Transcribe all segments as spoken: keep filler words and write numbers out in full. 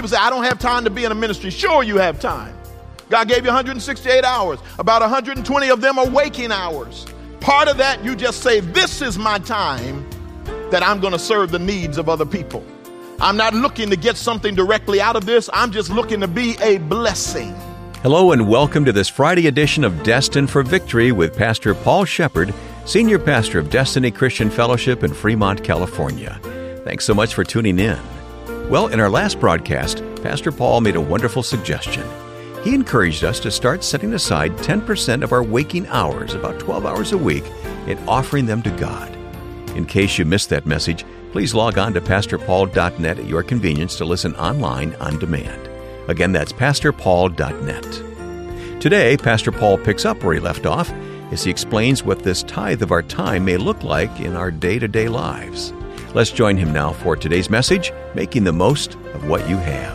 say, I don't have time to be in a ministry. Sure, you have time. God gave you one hundred sixty-eight hours. About one hundred twenty of them are waking hours. Part of that, you just say, this is my time that I'm going to serve the needs of other people. I'm not looking to get something directly out of this. I'm just looking to be a blessing. Hello and welcome to this Friday edition of Destined for Victory with Pastor Paul Shepard, Senior Pastor of Destiny Christian Fellowship in Fremont, California. Thanks so much for tuning in. Well, in our last broadcast, Pastor Paul made a wonderful suggestion. He encouraged us to start setting aside ten percent of our waking hours, about twelve hours a week, and offering them to God. In case you missed that message, please log on to pastor paul dot net at your convenience to listen online on demand. Again, that's pastor paul dot net. Today, Pastor Paul picks up where he left off as he explains what this tithe of our time may look like in our day-to-day lives. Let's join him now for today's message, Making the Most of What You Have.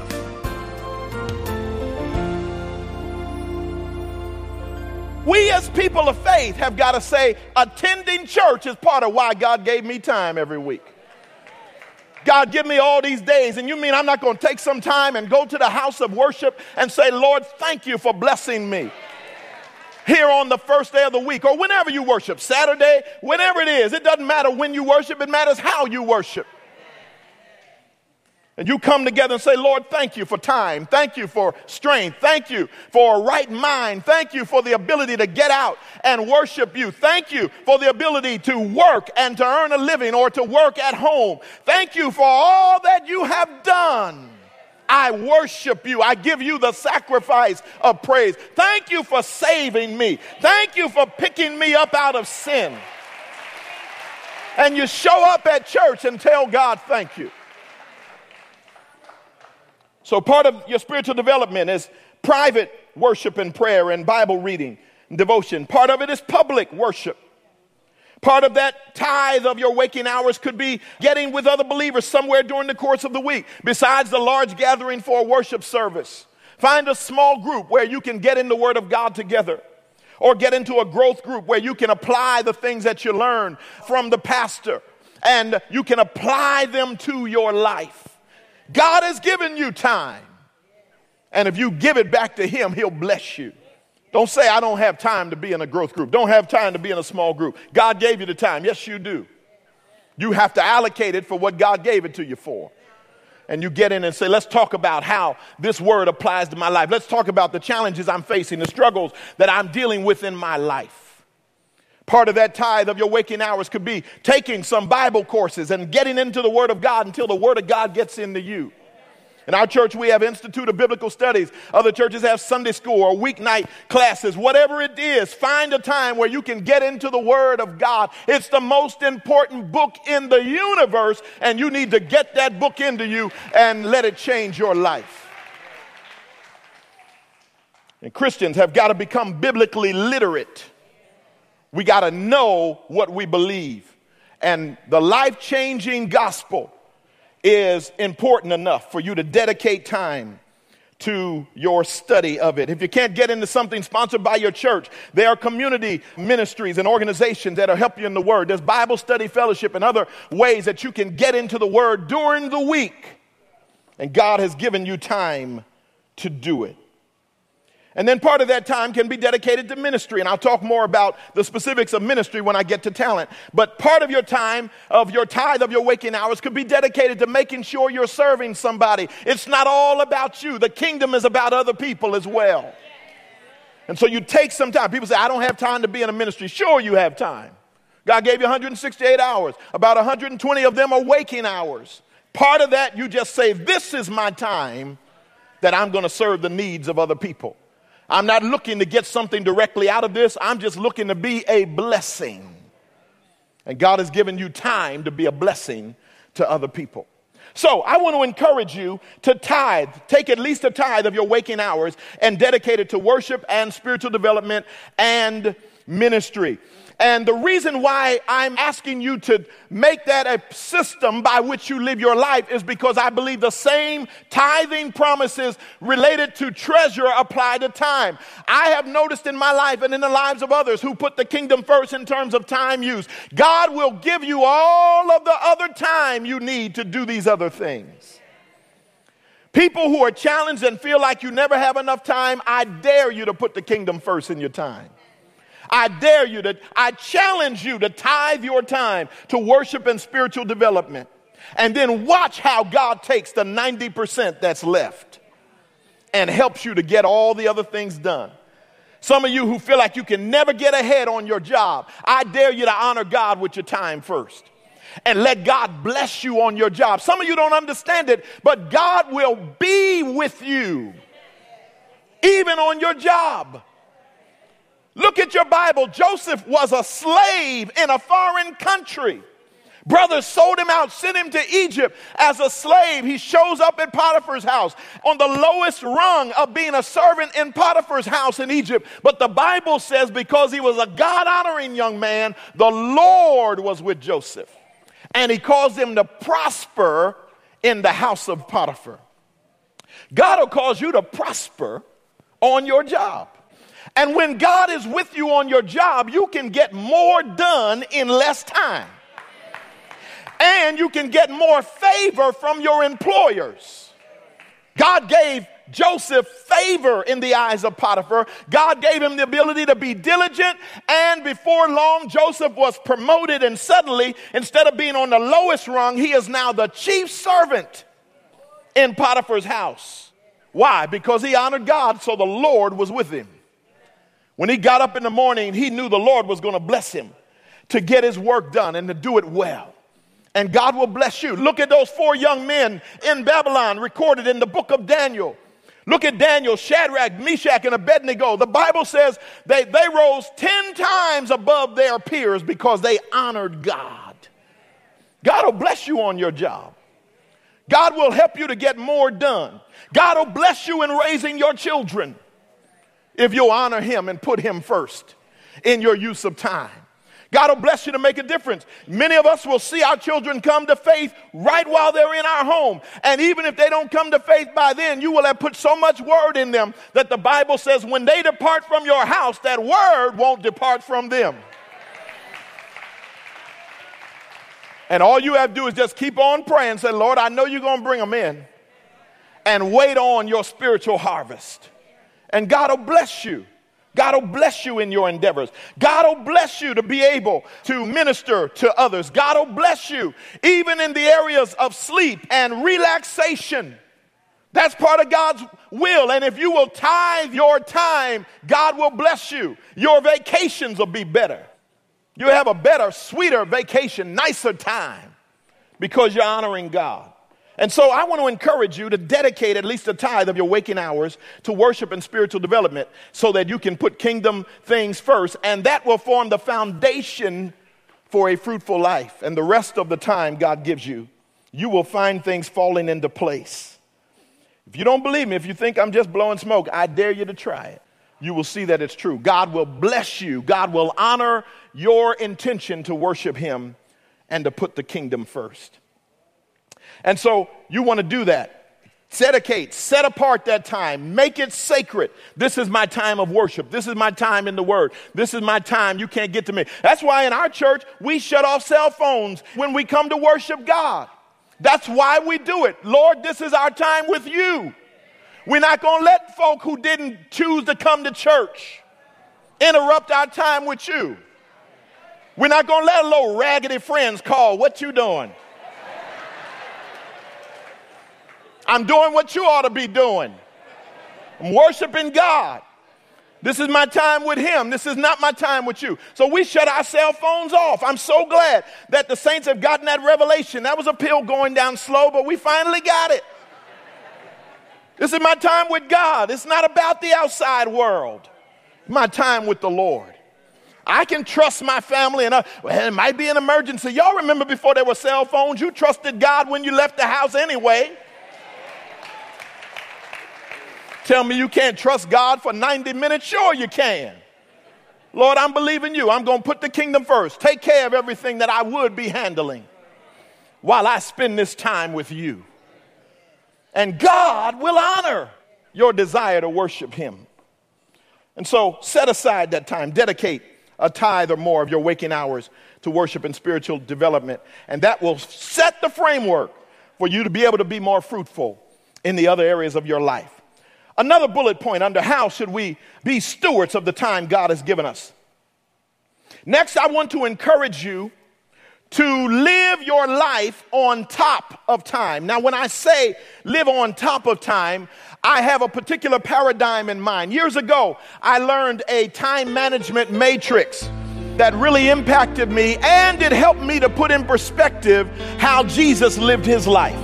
We as people of faith have got to say, attending church is part of why God gave me time every week. God, give me all these days. And you mean I'm not going to take some time and go to the house of worship and say, Lord, thank you for blessing me here on the first day of the week, or whenever you worship, Saturday, whenever it is. It doesn't matter when you worship. It matters how you worship. And you come together and say, Lord, thank you for time. Thank you for strength. Thank you for a right mind. Thank you for the ability to get out and worship you. Thank you for the ability to work and to earn a living or to work at home. Thank you for all that you have done. I worship you. I give you the sacrifice of praise. Thank you for saving me. Thank you for picking me up out of sin. And you show up at church and tell God, thank you. So part of your spiritual development is private worship and prayer and Bible reading and devotion. Part of it is public worship. Part of that tithe of your waking hours could be getting with other believers somewhere during the course of the week, besides the large gathering for a worship service. Find a small group where you can get in the Word of God together, or get into a growth group where you can apply the things that you learn from the pastor, and you can apply them to your life. God has given you time, and if you give it back to him, he'll bless you. Don't say, I don't have time to be in a growth group. Don't have time to be in a small group. God gave you the time. Yes, you do. You have to allocate it for what God gave it to you for. And you get in and say, let's talk about how this word applies to my life. Let's talk about the challenges I'm facing, the struggles that I'm dealing with in my life. Part of that tithe of your waking hours could be taking some Bible courses and getting into the Word of God until the Word of God gets into you. In our church, we have Institute of Biblical Studies. Other churches have Sunday school or weeknight classes. Whatever it is, find a time where you can get into the Word of God. It's the most important book in the universe, and you need to get that book into you and let it change your life. And Christians have got to become biblically literate. We got to know what we believe. And the life-changing gospel is important enough for you to dedicate time to your study of it. If you can't get into something sponsored by your church, there are community ministries and organizations that will help you in the Word. There's Bible study fellowship and other ways that you can get into the Word during the week. And God has given you time to do it. And then part of that time can be dedicated to ministry. And I'll talk more about the specifics of ministry when I get to talent. But part of your time, of your tithe of your waking hours, could be dedicated to making sure you're serving somebody. It's not all about you. The kingdom is about other people as well. And so you take some time. People say, I don't have time to be in a ministry. Sure, you have time. God gave you one hundred sixty-eight hours. About one hundred twenty of them are waking hours. Part of that, you just say, this is my time that I'm going to serve the needs of other people. I'm not looking to get something directly out of this. I'm just looking to be a blessing. And God has given you time to be a blessing to other people. So I want to encourage you to tithe. Take at least a tithe of your waking hours and dedicate it to worship and spiritual development and ministry. And the reason why I'm asking you to make that a system by which you live your life is because I believe the same tithing promises related to treasure apply to time. I have noticed in my life and in the lives of others who put the kingdom first in terms of time use, God will give you all of the other time you need to do these other things. People who are challenged and feel like you never have enough time, I dare you to put the kingdom first in your time. I dare you to, I challenge you to tithe your time to worship and spiritual development. And then watch how God takes the ninety percent that's left and helps you to get all the other things done. Some of you who feel like you can never get ahead on your job, I dare you to honor God with your time first. And let God bless you on your job. Some of you don't understand it, but God will be with you even on your job. Look at your Bible. Joseph was a slave in a foreign country. Brothers sold him out, sent him to Egypt as a slave. He shows up at Potiphar's house on the lowest rung of being a servant in Potiphar's house in Egypt. But the Bible says because he was a God-honoring young man, the Lord was with Joseph. And he caused him to prosper in the house of Potiphar. God will cause you to prosper on your job. And when God is with you on your job, you can get more done in less time. And you can get more favor from your employers. God gave Joseph favor in the eyes of Potiphar. God gave him the ability to be diligent. And before long, Joseph was promoted. And suddenly, instead of being on the lowest rung, he is now the chief servant in Potiphar's house. Why? Because he honored God, so the Lord was with him. When he got up in the morning, he knew the Lord was going to bless him to get his work done and to do it well. And God will bless you. Look at those four young men in Babylon recorded in the book of Daniel. Look at Daniel, Shadrach, Meshach, and Abednego. The Bible says they, they rose ten times above their peers because they honored God. God will bless you on your job. God will help you to get more done. God will bless you in raising your children if you'll honor him and put him first in your use of time. God will bless you to make a difference. Many of us will see our children come to faith right while they're in our home. And even if they don't come to faith by then, you will have put so much word in them that the Bible says when they depart from your house, that word won't depart from them. And all you have to do is just keep on praying. Say, Lord, I know you're going to bring them in. And wait on your spiritual harvest. And God will bless you. God will bless you in your endeavors. God will bless you to be able to minister to others. God will bless you even in the areas of sleep and relaxation. That's part of God's will. And if you will tithe your time, God will bless you. Your vacations will be better. You'll have a better, sweeter vacation, nicer time because you're honoring God. And so I want to encourage you to dedicate at least a tithe of your waking hours to worship and spiritual development so that you can put kingdom things first. And that will form the foundation for a fruitful life. And the rest of the time God gives you, you will find things falling into place. If you don't believe me, if you think I'm just blowing smoke, I dare you to try it. You will see that it's true. God will bless you. God will honor your intention to worship him and to put the kingdom first. And so you want to do that. Dedicate, set apart that time. Make it sacred. This is my time of worship. This is my time in the Word. This is my time. You can't get to me. That's why in our church, we shut off cell phones when we come to worship God. That's why we do it. Lord, this is our time with you. We're not going to let folk who didn't choose to come to church interrupt our time with you. We're not going to let little raggedy friends call, what you doing? I'm doing what you ought to be doing. I'm worshiping God. This is my time with him. This is not my time with you. So we shut our cell phones off. I'm so glad that the saints have gotten that revelation. That was a pill going down slow, but we finally got it. This is my time with God. It's not about the outside world. My time with the Lord. I can trust my family, and uh, well, it might be an emergency. Y'all remember before there were cell phones, you trusted God when you left the house anyway. Tell me you can't trust God for ninety minutes? Sure you can. Lord, I'm believing you. I'm going to put the kingdom first. Take care of everything that I would be handling while I spend this time with you. And God will honor your desire to worship him. And so set aside that time. Dedicate a tithe or more of your waking hours to worship and spiritual development. And that will set the framework for you to be able to be more fruitful in the other areas of your life. Another bullet point under how should we be stewards of the time God has given us. Next, I want to encourage you to live your life on top of time. Now, when I say live on top of time, I have a particular paradigm in mind. Years ago, I learned a time management matrix that really impacted me, and it helped me to put in perspective how Jesus lived his life.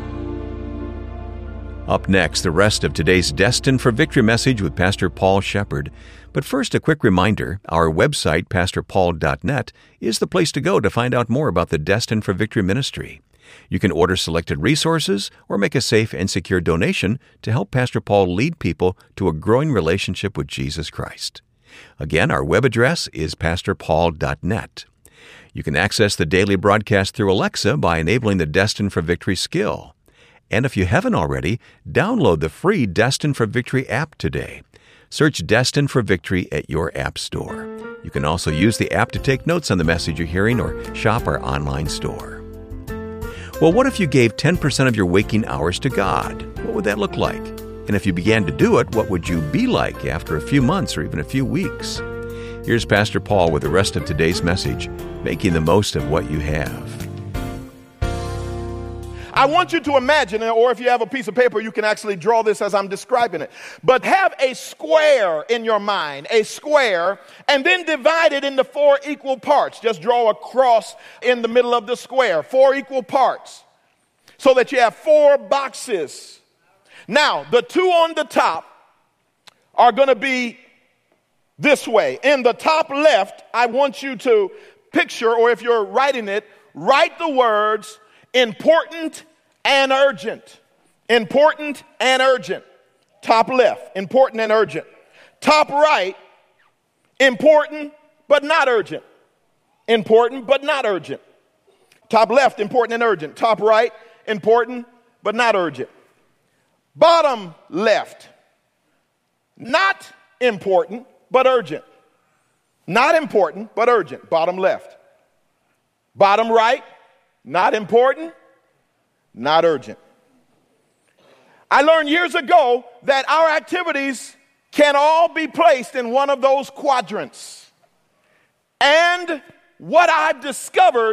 Up next, the rest of today's Destined for Victory message with Pastor Paul Shepard. But first, a quick reminder, our website, pastor paul dot net, is the place to go to find out more about the Destined for Victory ministry. You can order selected resources or make a safe and secure donation to help Pastor Paul lead people to a growing relationship with Jesus Christ. Again, our web address is pastor paul dot net. You can access the daily broadcast through Alexa by enabling the Destined for Victory skill. And if you haven't already, download the free Destined for Victory app today. Search Destined for Victory at your app store. You can also use the app to take notes on the message you're hearing or shop our online store. Well, what if you gave ten percent of your waking hours to God? What would that look like? And if you began to do it, what would you be like after a few months or even a few weeks? Here's Pastor Paul with the rest of today's message, making the most of what you have. I want you to imagine, or if you have a piece of paper, you can actually draw this as I'm describing it. But have a square in your mind, a square, and then divide it into four equal parts. Just draw a cross in the middle of the square, four equal parts, so that you have four boxes. Now, the two on the top are going to be this way. In the top left, I want you to picture, or if you're writing it, write the words important and urgent. Important and urgent. Top left, important and urgent. Top right, important but not urgent. Important but not urgent. Top left, important and urgent. Top right, important but not urgent. Bottom left, not important but urgent. Not important but urgent. Bottom left. Bottom right, not important, not urgent. I learned years ago that our activities can all be placed in one of those quadrants. And what I've discovered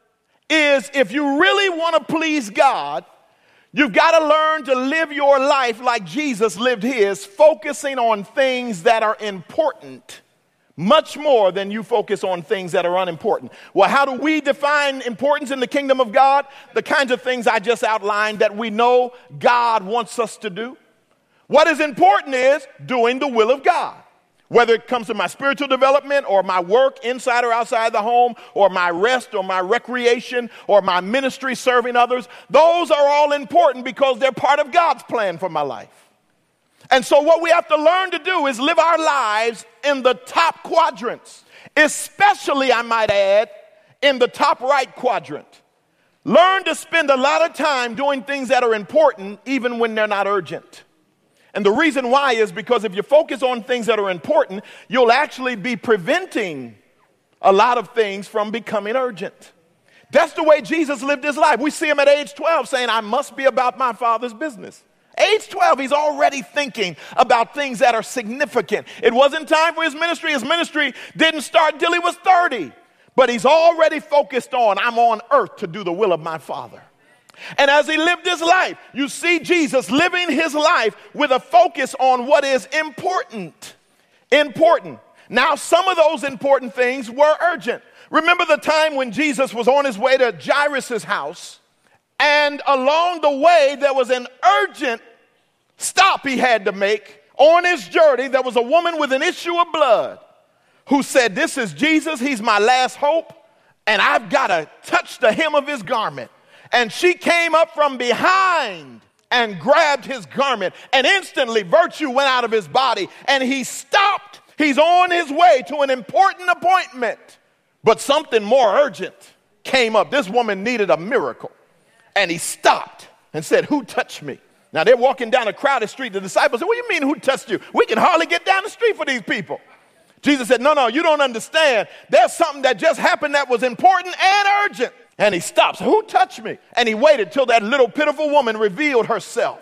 is if you really want to please God, you've got to learn to live your life like Jesus lived his, focusing on things that are important much more than you focus on things that are unimportant. Well, how do we define importance in the kingdom of God? The kinds of things I just outlined that we know God wants us to do. What is important is doing the will of God. Whether it comes to my spiritual development or my work inside or outside the home or my rest or my recreation or my ministry serving others, those are all important because they're part of God's plan for my life. And so what we have to learn to do is live our lives in the top quadrants, especially, I might add, in the top right quadrant. Learn to spend a lot of time doing things that are important even when they're not urgent. And the reason why is because if you focus on things that are important, you'll actually be preventing a lot of things from becoming urgent. That's the way Jesus lived his life. We see him at age twelve saying, I must be about my Father's business. Age twelve, he's already thinking about things that are significant. It wasn't time for his ministry. His ministry didn't start until he was thirty. But he's already focused on, I'm on earth to do the will of my Father. And as he lived his life, you see Jesus living his life with a focus on what is important. Important. Now, some of those important things were urgent. Remember the time when Jesus was on his way to Jairus' house, and along the way, there was an urgent stop he had to make. On his journey, there was a woman with an issue of blood who said, this is Jesus, he's my last hope, and I've got to touch the hem of his garment. And she came up from behind and grabbed his garment, and instantly virtue went out of his body, and he stopped. He's on his way to an important appointment, but something more urgent came up. This woman needed a miracle. And he stopped and said, who touched me? Now, they're walking down a crowded street. The disciples said, what do you mean, who touched you? We can hardly get down the street for these people. Jesus said, no, no, you don't understand. There's something that just happened that was important and urgent. And he stops. Who touched me? And he waited till that little pitiful woman revealed herself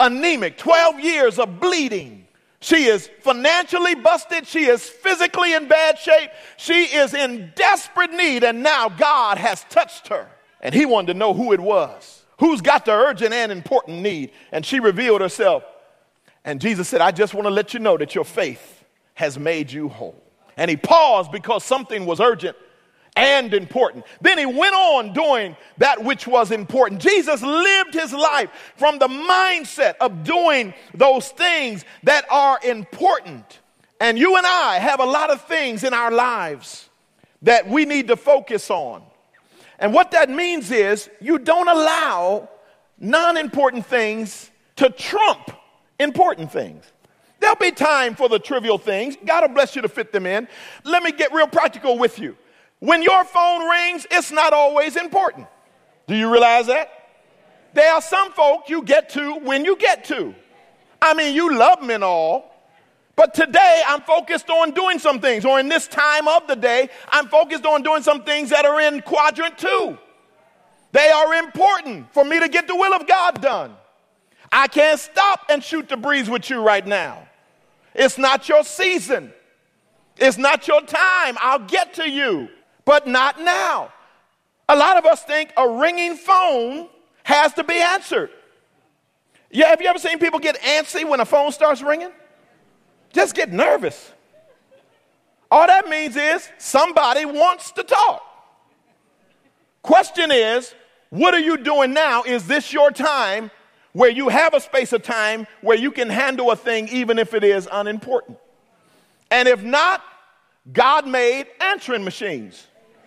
anemic, twelve years of bleeding. She is financially busted. She is physically in bad shape. She is in desperate need, and now God has touched her. And he wanted to know who it was. Who's got the urgent and important need? And she revealed herself. And Jesus said, I just want to let you know that your faith has made you whole. And he paused because something was urgent and important. Then he went on doing that which was important. Jesus lived his life from the mindset of doing those things that are important. And you and I have a lot of things in our lives that we need to focus on. And what that means is you don't allow non-important things to trump important things. There'll be time for the trivial things. God will bless you to fit them in. Let me get real practical with you. When your phone rings, it's not always important. Do you realize that? There are some folk you get to when you get to. I mean, you love them and all, but today I'm focused on doing some things, or in this time of the day, I'm focused on doing some things that are in quadrant two. They are important for me to get the will of God done. I can't stop and shoot the breeze with you right now. It's not your season. It's not your time. I'll get to you. But not now. A lot of us think a ringing phone has to be answered. Yeah, have you ever seen people get antsy when a phone starts ringing? Just get nervous. All that means is somebody wants to talk. Question is, what are you doing now? Is this your time where you have a space of time where you can handle a thing even if it is unimportant? And if not, God made answering machines.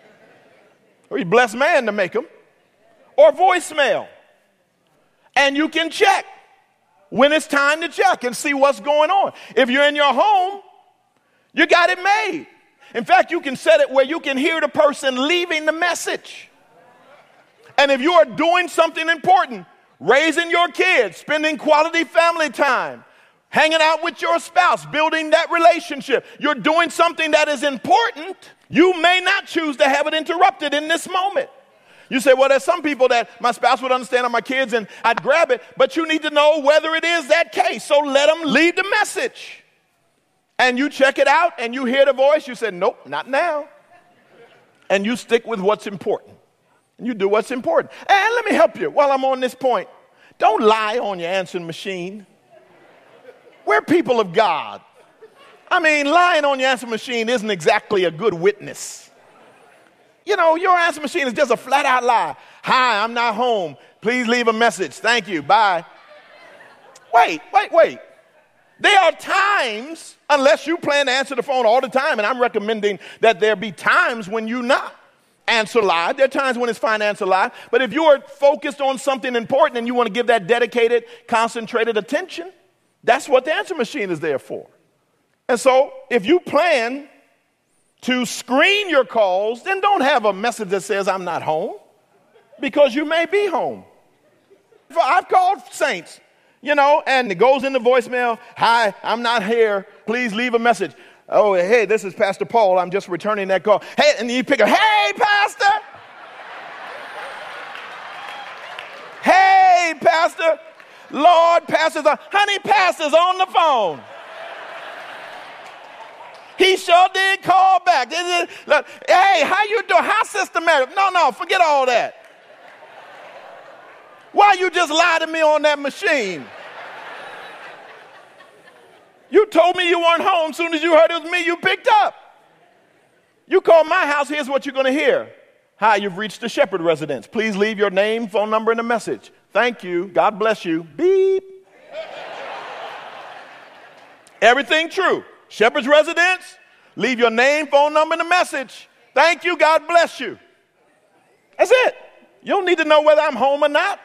Or he blessed man to make them. Or voicemail. And you can check when it's time to check and see what's going on. If you're in your home, you got it made. In fact, you can set it where you can hear the person leaving the message. And if you are doing something important, raising your kids, spending quality family time, hanging out with your spouse, building that relationship, you're doing something that is important, you may not choose to have it interrupted in this moment. You say, well, there's some people that my spouse would understand, or my kids, and I'd grab it, but you need to know whether it is that case. So let them leave the message. And you check it out, and you hear the voice. You say, nope, not now. And you stick with what's important. And you do what's important. And let me help you while I'm on this point. Don't lie on your answering machine. We're people of God. I mean, lying on your answering machine isn't exactly a good witness. You know, your answering machine is just a flat-out lie. Hi, I'm not home. Please leave a message. Thank you. Bye. Wait, wait, wait. There are times, unless you plan to answer the phone all the time, and I'm recommending that there be times when you not answer live. There are times when it's fine to answer live. But if you are focused on something important and you want to give that dedicated, concentrated attention, that's what the answer machine is there for. And so if you plan to screen your calls, then don't have a message that says I'm not home, because you may be home. I've called saints, you know, and it goes into voicemail. Hi, I'm not here. Please leave a message. Oh, hey, this is Pastor Paul. I'm just returning that call. Hey, and you pick up, hey, Pastor. Hey, Pastor. Lord, Pastor's on. Honey, Pastor's on the phone. He sure did call back. Look, hey, how you doing? How systematic? No, no, forget all that. Why you just lie to me on that machine? You told me you weren't home. As soon as you heard it was me, you picked up. You call my house, here's what you're going to hear. Hi, you've reached the Shepherd residence. Please leave your name, phone number, and a message. Thank you. God bless you. Beep. Everything true. Shepherd's residence, leave your name, phone number, and a message. Thank you. God bless you. That's it. You don't need to know whether I'm home or not.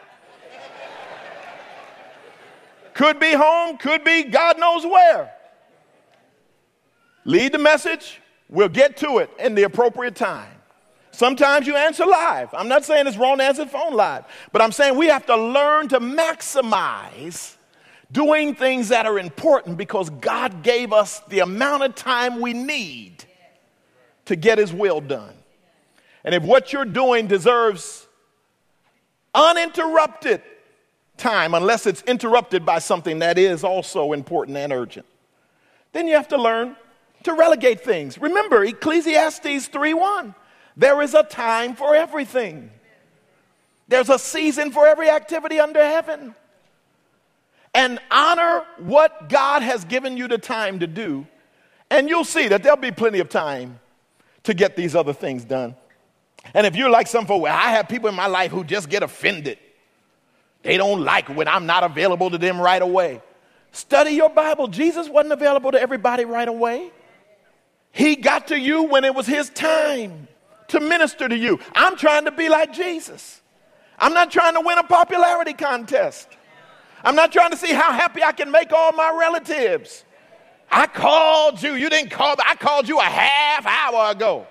Could be home, could be God knows where. Leave the message. We'll get to it in the appropriate time. Sometimes you answer live. I'm not saying it's wrong to answer the phone live, but I'm saying we have to learn to maximize doing things that are important, because God gave us the amount of time we need to get his will done. And if what you're doing deserves uninterrupted time unless it's interrupted by something that is also important and urgent. Then you have to learn to relegate things. Remember Ecclesiastes three one. There is a time for everything. There's a season for every activity under heaven. And honor what God has given you the time to do, and you'll see that there'll be plenty of time to get these other things done. And if you're like some folk, well, I have people in my life who just get offended. They don't like when I'm not available to them right away. Study your Bible. Jesus wasn't available to everybody right away. He got to you when it was his time to minister to you. I'm trying to be like Jesus. I'm not trying to win a popularity contest. I'm not trying to see how happy I can make all my relatives. I called you. You didn't call me. I called you a half hour ago.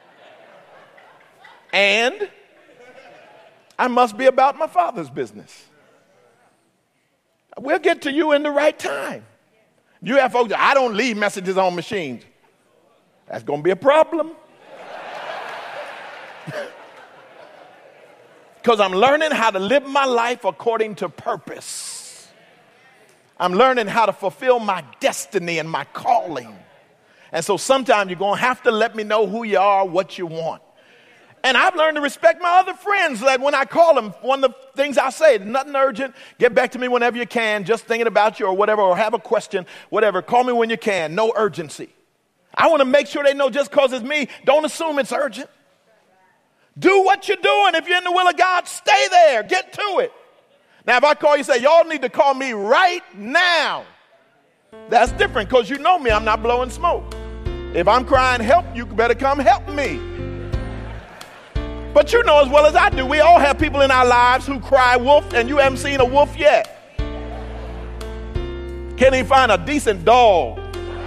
And I must be about my Father's business. We'll get to you in the right time. You have folks, I don't leave messages on machines. That's going to be a problem. Because I'm learning how to live my life according to purpose. I'm learning how to fulfill my destiny and my calling. And so sometimes you're going to have to let me know who you are, what you want. And I've learned to respect my other friends. That when I call them, one of the things I say, nothing urgent, get back to me whenever you can, just thinking about you or whatever, or have a question, whatever. Call me when you can, no urgency. I want to make sure they know just because it's me, don't assume it's urgent. Do what you're doing. If you're in the will of God, stay there, get to it. Now, if I call you and say, y'all need to call me right now, that's different because you know me, I'm not blowing smoke. If I'm crying help, you better come help me. But you know as well as I do, we all have people in our lives who cry wolf, and you haven't seen a wolf yet. Can't even find a decent dog.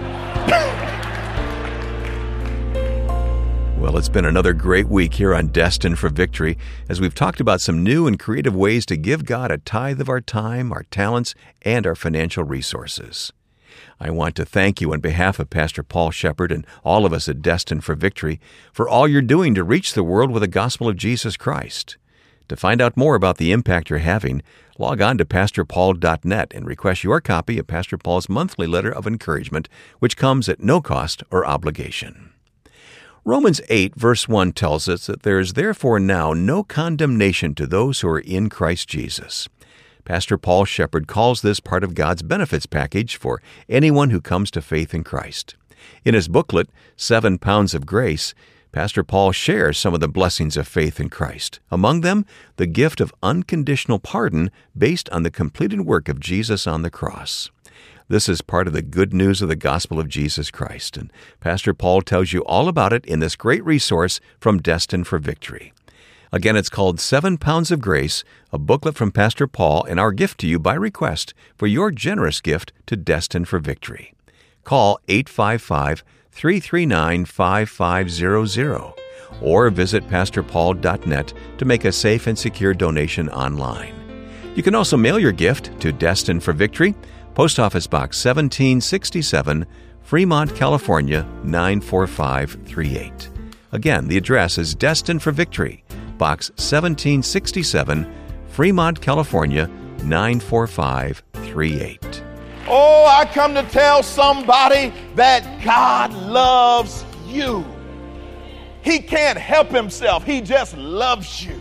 Well, it's been another great week here on Destined for Victory as we've talked about some new and creative ways to give God a tithe of our time, our talents, and our financial resources. I want to thank you on behalf of Pastor Paul Shepard and all of us at Destined for Victory for all you're doing to reach the world with the gospel of Jesus Christ. To find out more about the impact you're having, log on to pastor paul dot net and request your copy of Pastor Paul's monthly letter of encouragement, which comes at no cost or obligation. Romans eight, verse one tells us that there is therefore now no condemnation to those who are in Christ Jesus. Pastor Paul Shepard calls this part of God's benefits package for anyone who comes to faith in Christ. In his booklet, Seven Pounds of Grace, Pastor Paul shares some of the blessings of faith in Christ. Among them, the gift of unconditional pardon based on the completed work of Jesus on the cross. This is part of the good news of the gospel of Jesus Christ, and Pastor Paul tells you all about it in this great resource from Destined for Victory. Again, it's called Seven Pounds of Grace, a booklet from Pastor Paul, and our gift to you by request for your generous gift to Destined for Victory. Call eight five five, three three nine, five five zero zero or visit pastor paul dot net to make a safe and secure donation online. You can also mail your gift to Destined for Victory, Post Office Box seventeen sixty-seven, Fremont, California, nine four five three eight. Again, the address is Destined for Victory, Box seventeen sixty-seven, Fremont, California, nine four five three eight. Oh, I come to tell somebody that God loves you. He can't help himself. He just loves you.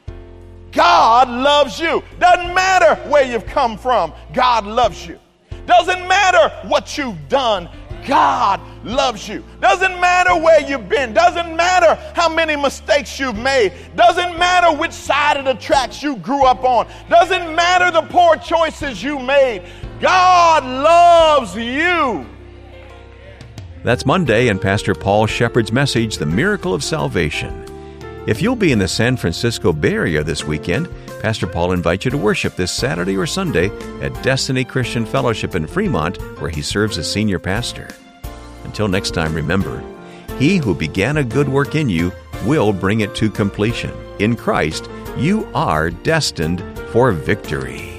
God loves you. Doesn't matter where you've come from. God loves you. Doesn't matter what you've done. God loves you. Doesn't matter where you've been. Doesn't matter how many mistakes you've made. Doesn't matter which side of the tracks you grew up on. Doesn't matter the poor choices you made. God loves you. That's Monday and Pastor Paul Shepard's message, The Miracle of Salvation. If you'll be in the San Francisco Bay Area this weekend, Pastor Paul invites you to worship this Saturday or Sunday at Destiny Christian Fellowship in Fremont, where he serves as senior pastor. Until next time, remember, he who began a good work in you will bring it to completion. In Christ, you are destined for victory.